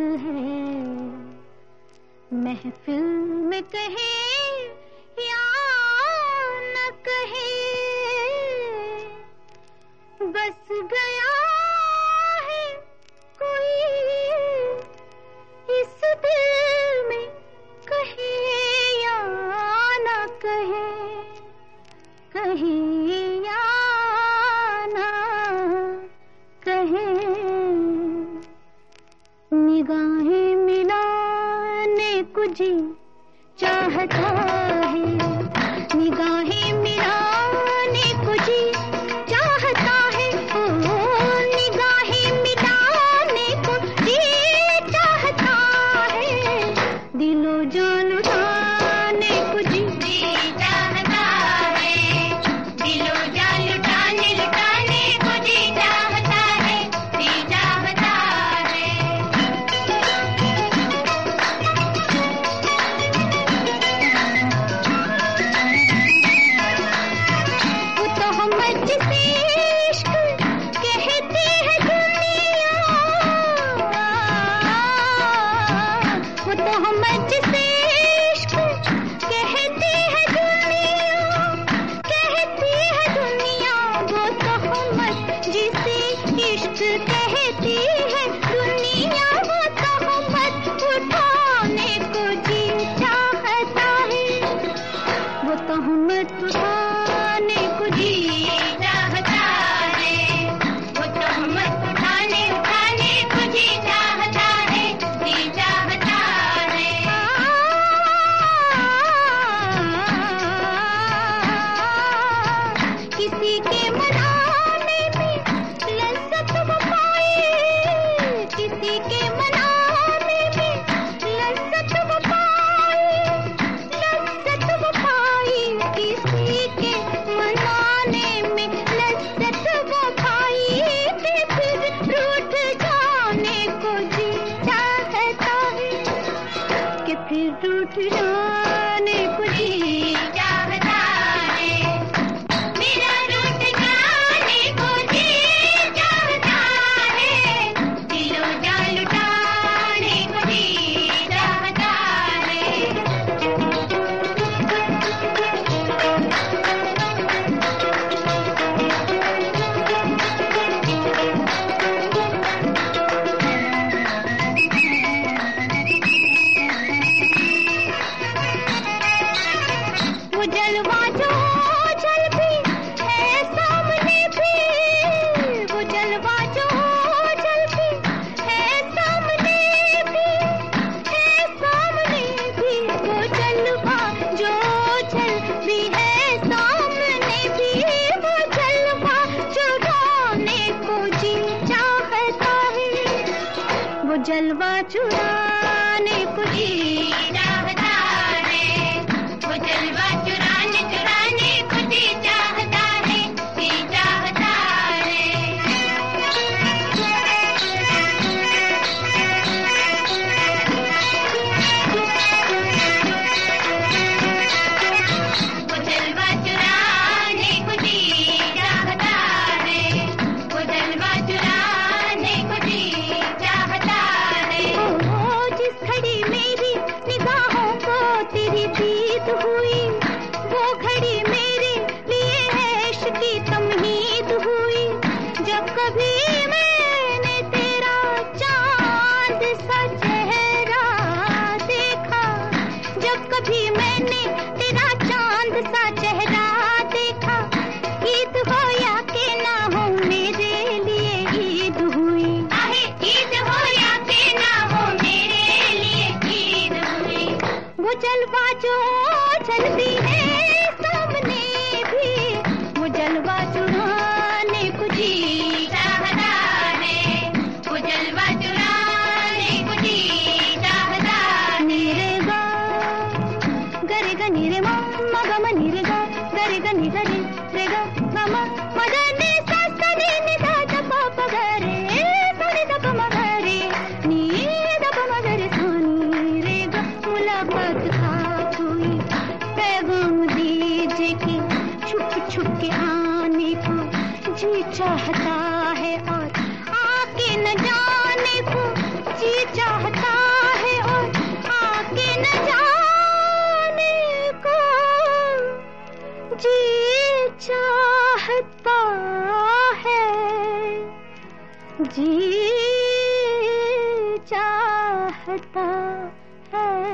है, महफिल में कहे या न कहे, बस गया है कोई इस दिल में, कहे या न कहे, कहे या न कहे। निगाहें मिलाने को जी चाहता है, निगाहें मिलाने को जी चाहता है, ओ निगाहें मिलाने को जी चाहता है, दिलो जान लुटाने को जी चाहता है, दिलो जान लुटाने को जी चाहता है, जी चाहता है। वो तो हम जिसे इश्क कहती है दुनिया, वो तो हम जिसे इश्क कहती है दुनिया, कहती है दुनिया, वो तो हम जिसे इश्क कहती है दुनिया, वो तो हम उठाने को जी चाहता है, वो तो हम उठाने को जी चाहता है, वो तो हम उठाने को जी चाहता है, जी चाहता है। किसी के मनाने में लज्जत वो पाए, किसी के मनाने में लज्जत वो पाए, लज्जत वो पाए, किसी के मनाने में लज्जत वो पाए, कि फिर रूठ जाने को जी चाहता है, कि फिर रूठ जाने को जी चाहता है, मेरा रूठ जाने को जी चाहता है, दिलो जान लुटाने को जी चाहता है। वो जलवा जो जल भी है सामने भी, वो जलवा जो जल भी है सामने भी, है सामने भी, वो जलवा जो जल भी है सामने भी, वो जलवा चुराने को जी चाहता है, वो जलवा चुराने को जी चाहता है, वो जलवा चुराने को जी चाहता है, जी चाहता है। वो जलवा चुराने को जी चाहता है, वो जलवा चुराने को जी चाहता है। ओ जिस घड़ी मेरी निगाहों को तेरी दीद हुई, वो घड़ी मेरे लिए ऐश की तमहीद हुई, जब कभी मैंने तेरा चांद सा चेहरा देखा, जब कभी मैंने तेरा चांद सा चेहरा देखा, ईद हो या के ना हो मेरे लिए ईद हुई, ईद हो या के ना हो मेरे लिए ईद हुई। वो जलवा जो जलती है सामने भी, वो जलवा चुराने को जी चाहता है, वो जलवा चुराने को जी चाहता है। नीरे गा गरे गा नीरे मा मा गा मा नीरे गा गरे गा नी गरे रे गा मा मा मा गा नी सा सा नी नी दा दा पा पा गा रे सा नी दा पा मा गा रे नी दा पा मा गा रे सा नी रे गा। मुलाकात था हुई पैगाम जी चाहता है, जी चाहता है।